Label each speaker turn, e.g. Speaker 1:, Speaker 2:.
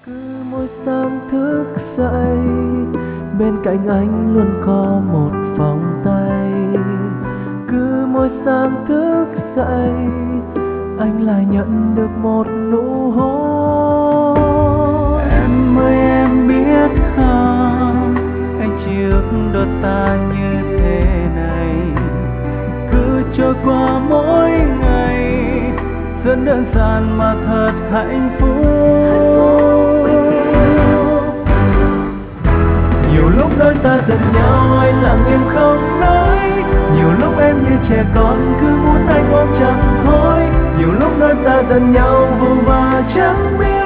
Speaker 1: Cứ mỗi sáng thức dậy, bên cạnh anh luôn có một vòng tay. Cứ mỗi sáng thức dậy, anh lại nhận được một nụ hôn. Em ơi em biết không, anh trước đôi ta như thế này. Cứ trôi qua mỗi ngày, rất đơn giản mà thật hạnh phúc. Nhiều lúc đôi ta giận nhau, anh lặng im không nói. Nhiều lúc em như trẻ con cứ muốn anh ôm chặt thôi. Nhiều lúc đôi ta giận nhau vô và chẳng biết